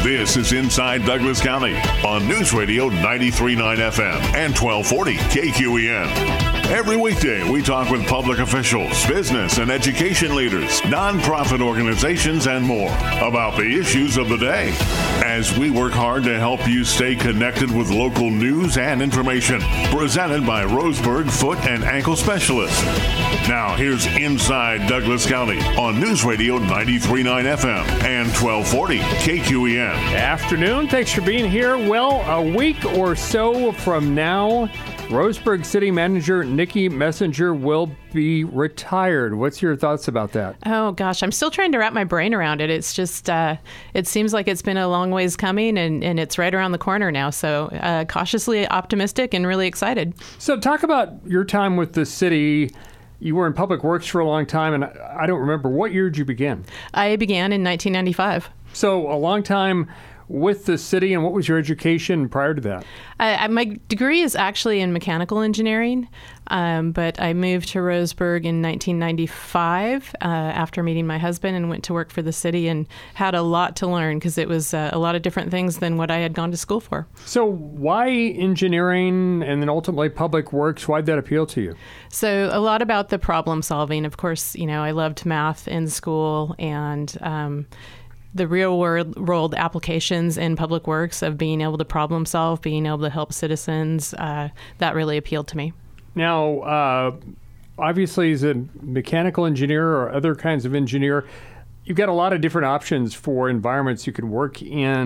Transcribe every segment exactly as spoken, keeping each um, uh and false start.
This is Inside Douglas County on News Radio ninety-three point nine F M and twelve forty K Q E N. Every weekday, we talk with public officials, business and education leaders, nonprofit organizations, and more about the issues of the day. As we work hard to help you stay connected with local news and information, presented by Roseburg Foot and Ankle Specialists. Now, here's Inside Douglas County on News Radio ninety-three point nine F M and twelve forty K Q E N. Afternoon. Thanks for being here. Well, a week or so from now, Roseburg City Manager Nikki Messenger will be retired. What's your thoughts about that? Oh, gosh. I'm still trying to wrap my brain around it. It's just, uh, it seems like it's been a long ways coming, and, and it's right around the corner now. So uh, cautiously optimistic and really excited. So talk about your time with the city. You were in Public Works for a long time, and I don't remember. What year did you begin? I began in nineteen ninety-five. So a long time with the city, and what was your education prior to that? I, my degree is actually in mechanical engineering, um, but I moved to Roseburg in nineteen ninety-five uh, after meeting my husband and went to work for the city and had a lot to learn because it was uh, a lot of different things than what I had gone to school for. So why engineering and then ultimately public works? Why'd that appeal to you? So a lot about the problem solving. Of course, you know, I loved math in school, and um, the real world, world applications in public works of being able to problem solve, being able to help citizens, uh, that really appealed to me. Now, uh, obviously, as a mechanical engineer or other kinds of engineer, you've got a lot of different options for environments you can work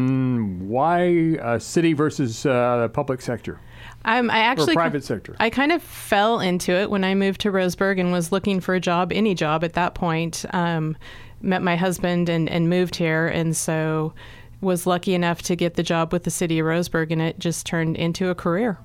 in. Why uh, city versus uh, public sector? Um, I actually, or private sector? I kind of fell into it when I moved to Roseburg and was looking for a job, any job at that point. Um, met my husband and, and moved here, and so was lucky enough to get the job with the city of Roseburg, and it just turned into a career.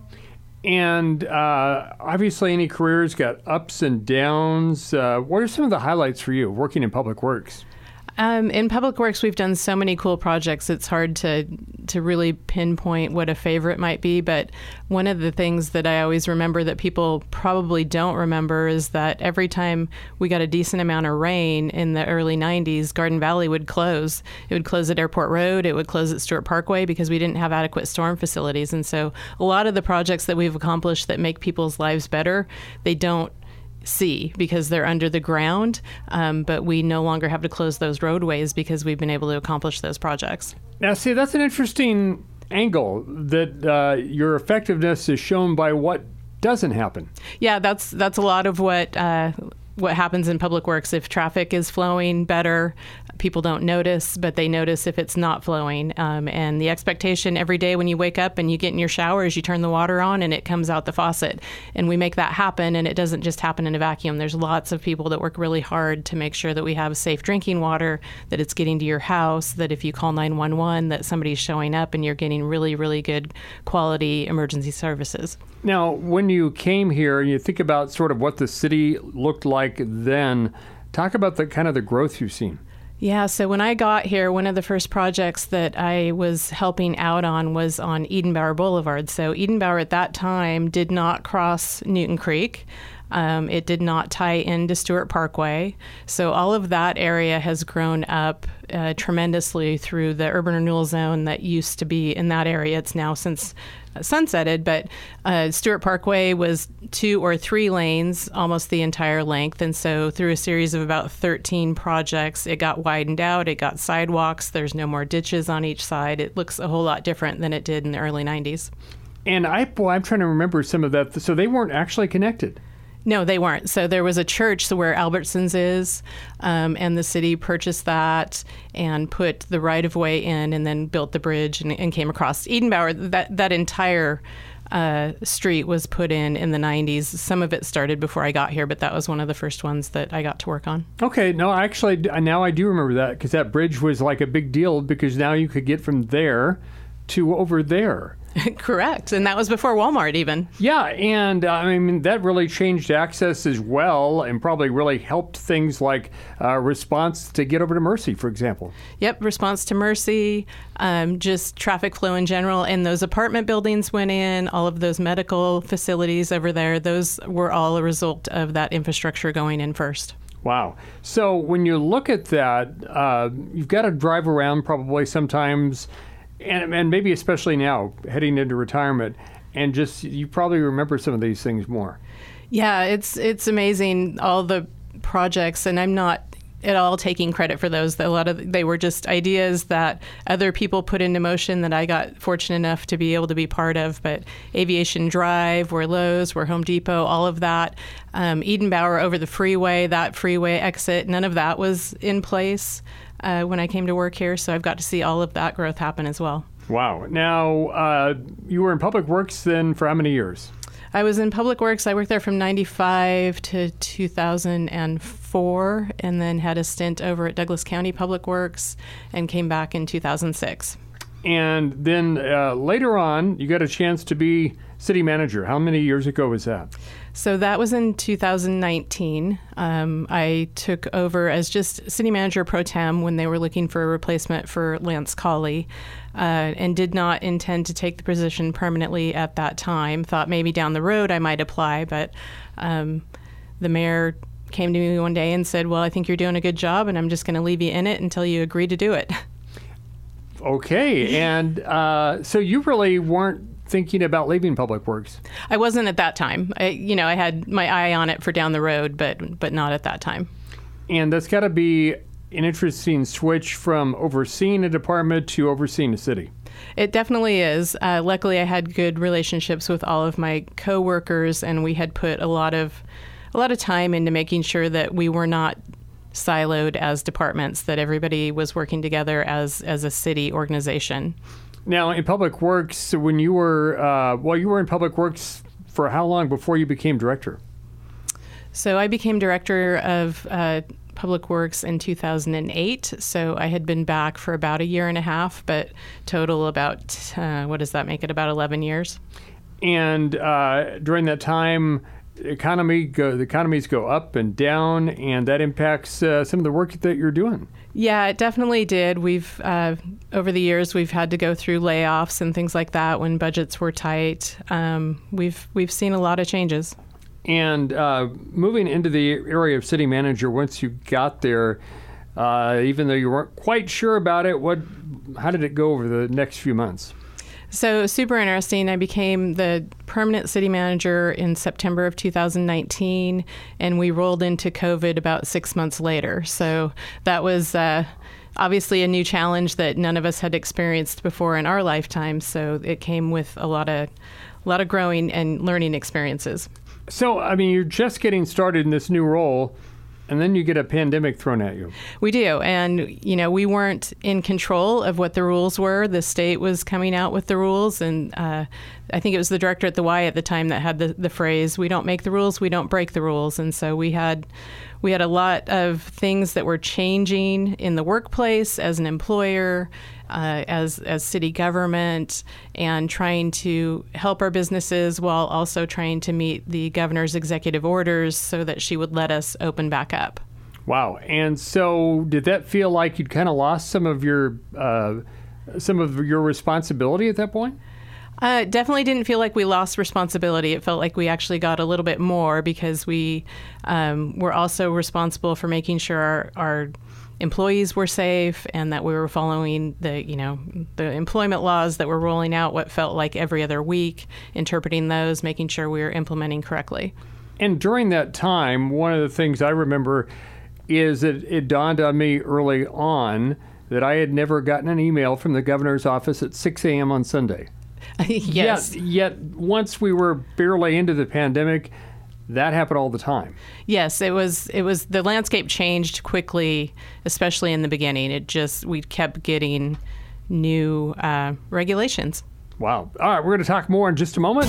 And uh, obviously any career's got ups and downs. Uh, what are some of the highlights for you working in public works? Um, in Public Works, we've done so many cool projects, it's hard to to really pinpoint what a favorite might be. But one of the things that I always remember that people probably don't remember is that every time we got a decent amount of rain in the early nineties, Garden Valley would close. It would close at Airport Road. It would close at Stewart Parkway because we didn't have adequate storm facilities. And so a lot of the projects that we've accomplished that make people's lives better, they don't see because they're under the ground, um, but we no longer have to close those roadways because we've been able to accomplish those projects. Now, see, that's an interesting angle that uh, your effectiveness is shown by what doesn't happen. Yeah, that's that's a lot of what uh, what happens in public works. If traffic is flowing better, people don't notice, but they notice if it's not flowing. Um, and the expectation every day when you wake up and you get in your shower is you turn the water on and it comes out the faucet. And we make that happen, and it doesn't just happen in a vacuum. There's lots of people that work really hard to make sure that we have safe drinking water, that it's getting to your house, that if you call nine one one, that somebody's showing up and you're getting really, really good quality emergency services. Now, when you came here and you think about sort of what the city looked like then, talk about the kind of the growth you've seen. Yeah, so when I got here, one of the first projects that I was helping out on was on Edenbauer Boulevard. So Edenbauer at that time did not cross Newton Creek. Um, it did not tie into Stewart Parkway. So all of that area has grown up uh, tremendously through the urban renewal zone that used to be in that area. It's now since sunsetted, but uh, Stewart Parkway was two or three lanes almost the entire length. And so through a series of about thirteen projects, it got widened out, it got sidewalks, there's no more ditches on each side. It looks a whole lot different than it did in the early nineties. And I, well, I'm trying to remember some of that. So they weren't actually connected. No, they weren't. So there was a church where Albertsons is, um, and the city purchased that and put the right-of-way in and then built the bridge and, and came across. Edenbauer, that, that entire uh, street was put in in the nineties. Some of it started before I got here, but that was one of the first ones that I got to work on. Okay. No, actually, now I do remember that because that bridge was like a big deal because now you could get from there to over there. Correct. And that was before Walmart even. Yeah. And uh, I mean, that really changed access as well and probably really helped things like uh, response to get over to Mercy, for example. Yep. Response to Mercy, um, just traffic flow in general. And those apartment buildings went in, all of those medical facilities over there, those were all a result of that infrastructure going in first. Wow. So when you look at that, uh, you've got to drive around probably sometimes, and, and maybe especially now, heading into retirement, and just you probably remember some of these things more. Yeah, it's it's amazing, all the projects, and I'm not at all taking credit for those. A lot of they were just ideas that other people put into motion that I got fortunate enough to be able to be part of. But Aviation Drive, where Lowe's, where Home Depot, all of that. Um, Edenbauer over the freeway, that freeway exit, none of that was in place uh, when I came to work here. So I've got to see all of that growth happen as well. Wow. Now, uh, you were in Public Works then for how many years? I was in Public Works. I worked there from ninety-five to two thousand four, and then had a stint over at Douglas County Public Works and came back in two thousand six. And then uh, later on, you got a chance to be city manager. How many years ago was that? So that was in two thousand nineteen. Um, I took over as just city manager pro tem when they were looking for a replacement for Lance Colley, uh, and did not intend to take the position permanently at that time. Thought maybe down the road I might apply, but um, the mayor came to me one day and said, well, I think you're doing a good job, and I'm just going to leave you in it until you agree to do it. Okay. And uh, so you really weren't thinking about leaving Public Works? I wasn't at that time. I, you know, I had my eye on it for down the road, but but not at that time. And that's got to be an interesting switch from overseeing a department to overseeing a city. It definitely is. Uh, luckily, I had good relationships with all of my coworkers, and we had put a lot of a lot of time into making sure that we were not siloed as departments, that everybody was working together as as a city organization. Now, in Public Works, when you were, uh, well, you were in Public Works for how long before you became director? So I became director of uh, Public Works in two thousand eight. So I had been back for about a year and a half, but total about, uh, what does that make it, about eleven years. And uh, during that time, economy go, the economies go up and down, and that impacts uh, some of the work that you're doing. Yeah, it definitely did. We've uh, over the years we've had to go through layoffs and things like that when budgets were tight. Um, we've we've seen a lot of changes. And uh, moving into the area of city manager, once you got there, uh, even though you weren't quite sure about it, what how did it go over the next few months? So super interesting. I became the permanent city manager in September of two thousand nineteen, and we rolled into COVID about six months later. So that was uh, obviously a new challenge that none of us had experienced before in our lifetime. So it came with a lot of, a lot of growing and learning experiences. So, I mean, you're just getting started in this new role, and then you get a pandemic thrown at you. We do. And, you know, we weren't in control of what the rules were. The state was coming out with the rules. And uh, I think it was the director at the Y at the time that had the, the phrase, we don't make the rules, we don't break the rules. And so we had we had a lot of things that were changing in the workplace as an employer, uh, as, as city government, and trying to help our businesses while also trying to meet the governor's executive orders so that she would let us open back up. Wow. And so did that feel like you'd kind of lost some of your uh, some of your responsibility at that point? Uh, definitely didn't feel like we lost responsibility. It felt like we actually got a little bit more because we um, were also responsible for making sure our, our employees were safe and that we were following the, you know, the employment laws that were rolling out what felt like every other week, interpreting those, making sure we were implementing correctly. And during that time, one of the things I remember is that it dawned on me early on that I had never gotten an email from the governor's office at six a.m. on Sunday. Yes. Yet, yet once we were barely into the pandemic, that happened all the time. Yes, it was. It was the landscape changed quickly, especially in the beginning. It just we kept getting new uh, regulations. Wow. All right, we're going to talk more in just a moment.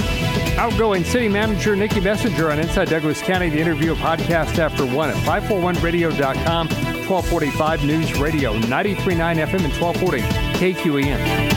Outgoing City Manager Nikki Messenger on Inside Douglas County, the interview podcast after one at five forty-one radio dot com, twelve forty-five News Radio, ninety-three point nine F M and twelve forty K Q E N.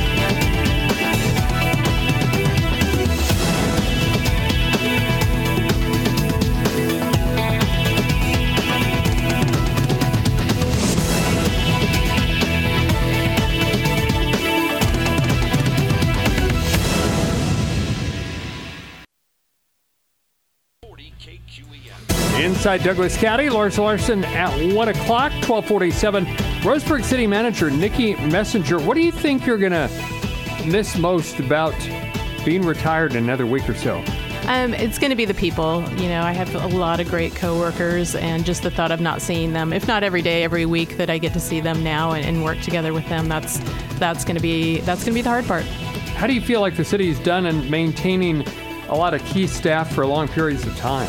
alongside Douglas County. Lars Larson at one o'clock, twelve forty-seven. Roseburg City Manager Nikki Messenger, what do you think you're going to miss most about being retired in another week or so? Um, it's going to be the people. You know, I have a lot of great coworkers, and just the thought of not seeing them, if not every day, every week, that I get to see them now and, and work together with them. That's that's going to be that's going to be the hard part. How do you feel like the city's done in maintaining a lot of key staff for long periods of time?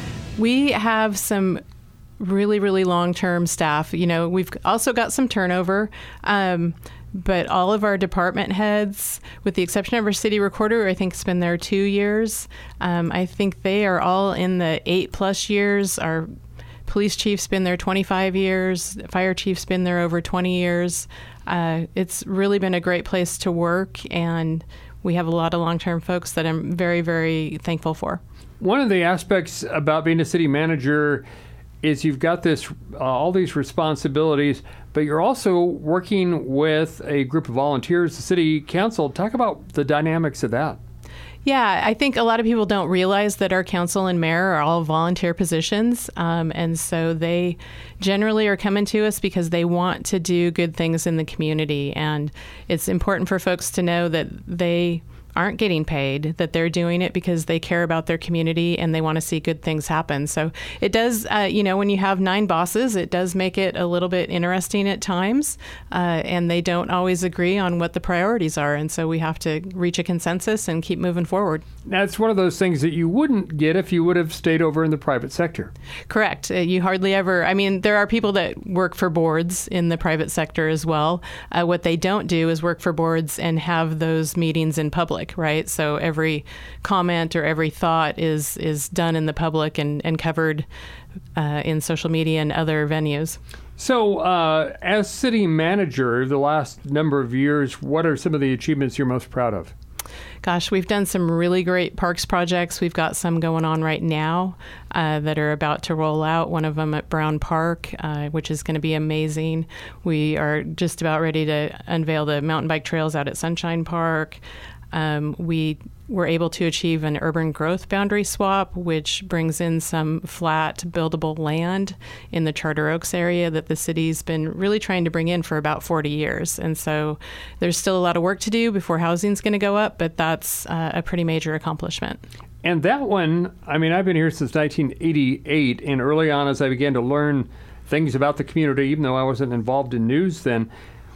We have some really, really long-term staff. You know, we've also got some turnover. Um, But all of our department heads, with the exception of our city recorder, I think has been there two years. Um, I think they are all in the eight plus years. Our police chief's been there twenty-five years. Fire chief's been there over twenty years. Uh, it's really been a great place to work, and we have a lot of long-term folks that I'm very, very thankful for. One of the aspects about being a city manager is you've got this uh, all these responsibilities, but you're also working with a group of volunteers, the city council. Talk about the dynamics of that. Yeah, I think a lot of people don't realize that our council and mayor are all volunteer positions. Um, and so they generally are coming to us because they want to do good things in the community. And it's important for folks to know that they aren't getting paid, that they're doing it because they care about their community and they want to see good things happen. So it does, uh, you know, when you have nine bosses, it does make it a little bit interesting at times, uh, and they don't always agree on what the priorities are. And so we have to reach a consensus and keep moving forward. Now, it's one of those things that you wouldn't get if you would have stayed over in the private sector. Correct. Uh, you hardly ever, I mean, there are people that work for boards in the private sector as well. Uh, what they don't do is work for boards and have those meetings in public, right? So every comment or every thought is is done in the public and, and covered uh, in social media and other venues. So uh, as city manager, the last number of years, what are some of the achievements you're most proud of? Gosh, we've done some really great parks projects. We've got some going on right now uh, that are about to roll out. One of them at Brown Park, uh, which is going to be amazing. We are just about ready to unveil the mountain bike trails out at Sunshine Park. Um, we were able to achieve an urban growth boundary swap, which brings in some flat, buildable land in the Charter Oaks area that the city's been really trying to bring in for about forty years. And so there's still a lot of work to do before housing's going to go up, but that's uh, a pretty major accomplishment. And that one, I mean, I've been here since nineteen eighty-eight, and early on as I began to learn things about the community, even though I wasn't involved in news then,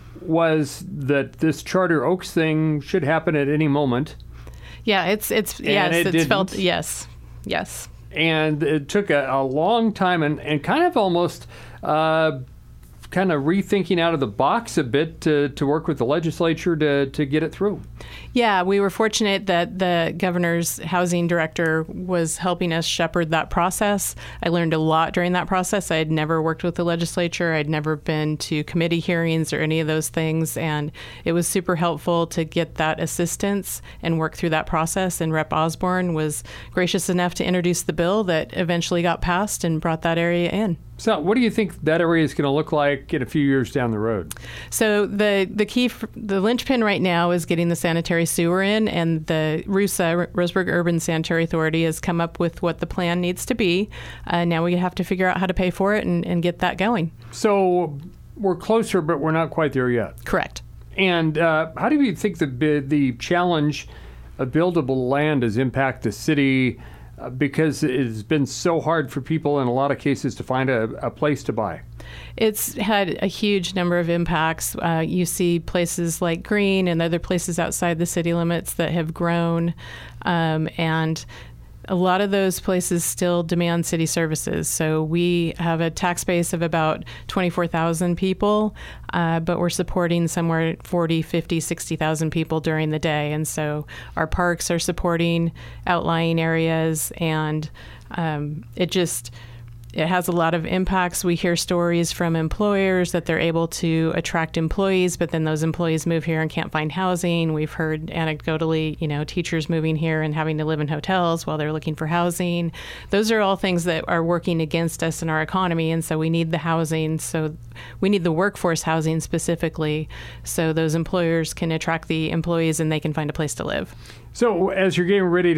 was that this Charter Oaks thing should happen at any moment. Yeah, it's it's and yes, it it's didn't. felt yes, yes. And it took a, a long time and, and kind of almost uh, kind of rethinking out of the box a bit to, to work with the legislature to, to get it through. Yeah, we were fortunate that the governor's housing director was helping us shepherd that process. I learned a lot during that process. I had never worked with the legislature. I'd never been to committee hearings or any of those things. And it was super helpful to get that assistance and work through that process. And Representative Osborne was gracious enough to introduce the bill that eventually got passed and brought that area in. So what do you think that area is going to look like in a few years down the road? So the the key, for, the linchpin right now is getting the sanitary sewer in, and the RUSA, Roseburg Urban Sanitary Authority, has come up with what the plan needs to be. Uh, now we have to figure out how to pay for it and, and get that going. So we're closer, but we're not quite there yet. Correct. And uh, how do you think the the challenge of buildable land has impacted the city? Uh, because it's been so hard for people in a lot of cases to find a, a place to buy. It's had a huge number of impacts. Uh, you see places like Green and other places outside the city limits that have grown, um, and a lot of those places still demand city services. So we have a tax base of about twenty-four thousand people, uh, but we're supporting somewhere forty, fifty, sixty thousand people during the day. And so our parks are supporting outlying areas, and um, it just... It has a lot of impacts. We hear stories from employers that they're able to attract employees, but then those employees move here and can't find housing. We've heard anecdotally, you know, teachers moving here and having to live in hotels while they're looking for housing. Those are all things that are working against us in our economy, and so we need the housing. So we need the workforce housing specifically, so those employers can attract the employees and they can find a place to live. So as you're getting ready to re-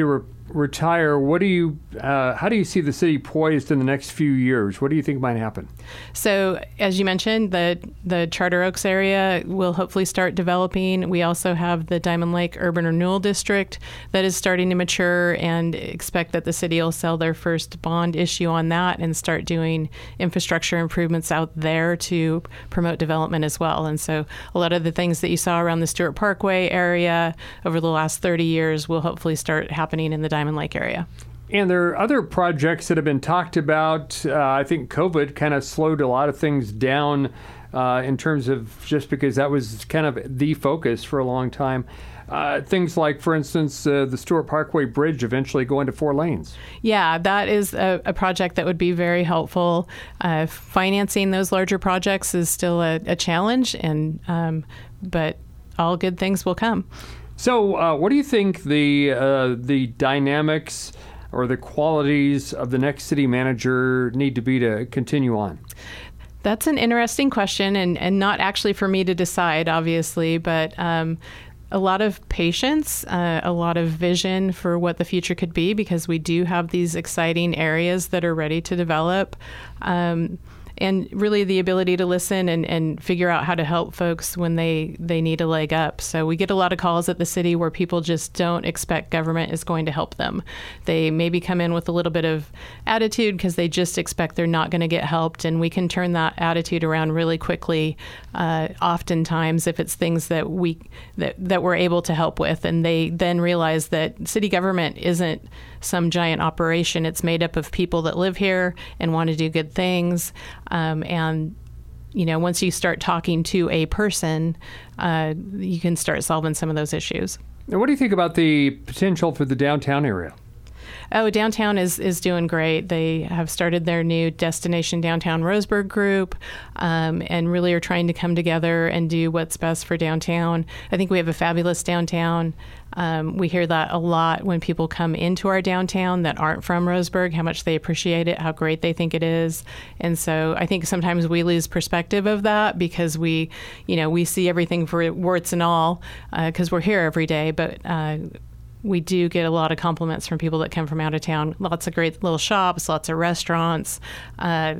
retire, what do you, uh, how do you see the city poised in the next few years? What do you think might happen? So, as you mentioned, the the Charter Oaks area will hopefully start developing. We also have the Diamond Lake Urban Renewal District that is starting to mature, and expect that the city will sell their first bond issue on that and start doing infrastructure improvements out there to promote development as well. And so a lot of the things that you saw around the Stewart Parkway area over the last thirty years will hopefully start happening in the Diamond Lake area. And there are other projects that have been talked about. Uh, I think COVID kind of slowed a lot of things down uh, in terms of, just because that was kind of the focus for a long time. Uh, things like, for instance, uh, the Stewart Parkway Bridge eventually going to four lanes. Yeah, that is a, a project that would be very helpful. Uh, financing those larger projects is still a, a challenge, and um, but all good things will come. So uh, what do you think the uh, the dynamics or the qualities of the next city manager need to be to continue on? That's an interesting question, and, and not actually for me to decide, obviously, but um, a lot of patience, uh, a lot of vision for what the future could be, because we do have these exciting areas that are ready to develop. Um, And really the ability to listen and, and figure out how to help folks when they, they need a leg up. So we get a lot of calls at the city where people just don't expect government is going to help them. They maybe come in with a little bit of attitude because they just expect they're not going to get helped. And we can turn that attitude around really quickly, uh, oftentimes if it's things that, we, that, that we're able to help with. And they then realize that city government isn't some giant operation. It's made up of people that live here and want to do good things. Um, and, you know, once you start talking to a person, uh, you can start solving some of those issues. And what do you think about the potential for the downtown area? Oh, downtown is, is doing great. They have started their new Destination Downtown Roseburg group, um, and really are trying to come together and do what's best for downtown. I think we have a fabulous downtown. Um, we hear that a lot when people come into our downtown that aren't from Roseburg, how much they appreciate it, how great they think it is. And so I think sometimes we lose perspective of that because we, you know, we see everything for warts and all because uh, we're here every day. But uh, we do get a lot of compliments from people that come from out of town. Lots of great little shops, lots of restaurants. Uh,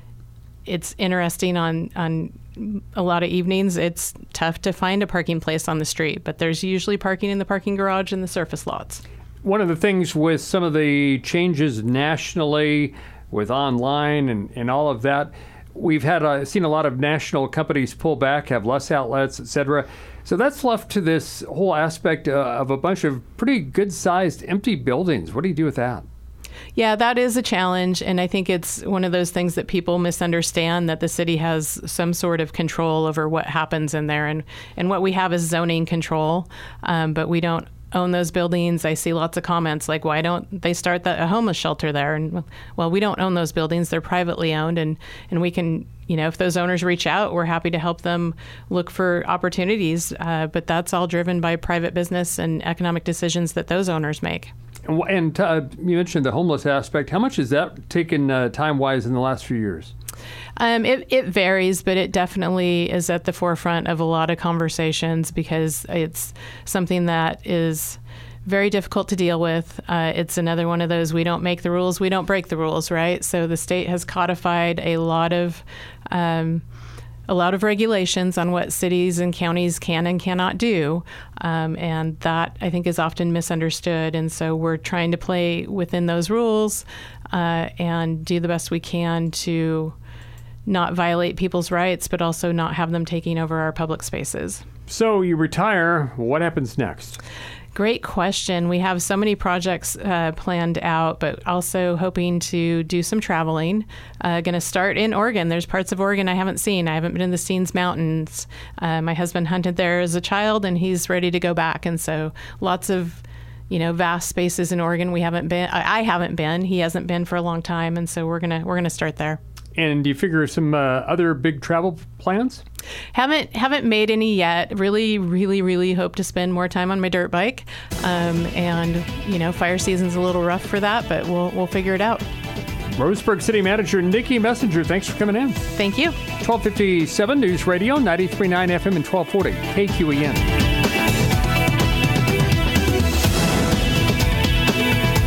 it's interesting on, on a lot of evenings. It's tough to find a parking place on the street, but there's usually parking in the parking garage and the surface lots. One of the things with some of the changes nationally with online and, and all of that, we've had uh, seen a lot of national companies pull back, have less outlets, et cetera. So that's left to this whole aspect uh, of a bunch of pretty good-sized empty buildings. What do you do with that? Yeah, that is a challenge, and I think it's one of those things that people misunderstand, that the city has some sort of control over what happens in there, and, and what we have is zoning control, um, but we don't own those buildings. I see lots of comments like, why don't they start the, a homeless shelter there? And well, we don't own those buildings. They're privately owned, and, and we can, you know, if those owners reach out, we're happy to help them look for opportunities, uh, but that's all driven by private business and economic decisions that those owners make. And uh, you mentioned the homeless aspect. How much has that taken uh, time-wise in the last few years? Um, it, it varies, but it definitely is at the forefront of a lot of conversations because it's something that is very difficult to deal with. Uh, it's another one of those, we don't make the rules, we don't break the rules, right? So the state has codified a lot of um, a lot of regulations on what cities and counties can and cannot do. Um, and that, I think, is often misunderstood. And so we're trying to play within those rules uh, and do the best we can to not violate people's rights, but also not have them taking over our public spaces. So you retire. What happens next? Great question. We have so many projects uh, planned out, but also hoping to do some traveling. Uh, going to start in Oregon. There's parts of Oregon I haven't seen. I haven't been in the Steens Mountains. Uh, my husband hunted there as a child, and he's ready to go back. And so lots of, you know, vast spaces in Oregon we haven't been. I, I haven't been. He hasn't been for a long time, and so we're gonna we're gonna start there. And do you figure some uh, other big travel plans? Haven't haven't made any yet. Really, really, really hope to spend more time on my dirt bike. Um, and you know, fire season's a little rough for that, but we'll we'll figure it out. Roseburg City Manager Nikki Messenger, thanks for coming in. Thank you. twelve fifty-seven News Radio, ninety-three point nine F M and twelve forty K Q E N.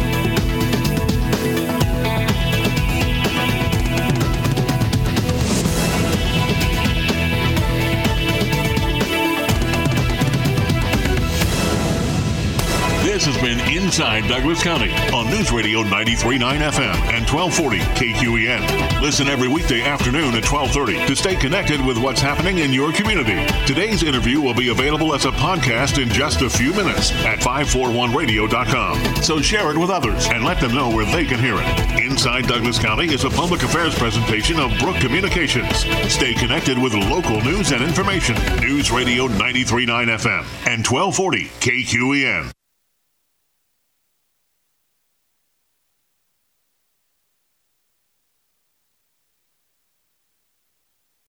has been Inside Douglas County on News Radio ninety-three point nine F M and twelve forty K Q E N. Listen every weekday afternoon at twelve thirty to stay connected with what's happening in your community. Today's interview will be available as a podcast in just a few minutes at five forty-one radio dot com. So share it with others and let them know where they can hear it. Inside Douglas County is a public affairs presentation of Brook Communications. Stay connected with local news and information. News Radio ninety-three point nine F M and twelve forty K Q E N.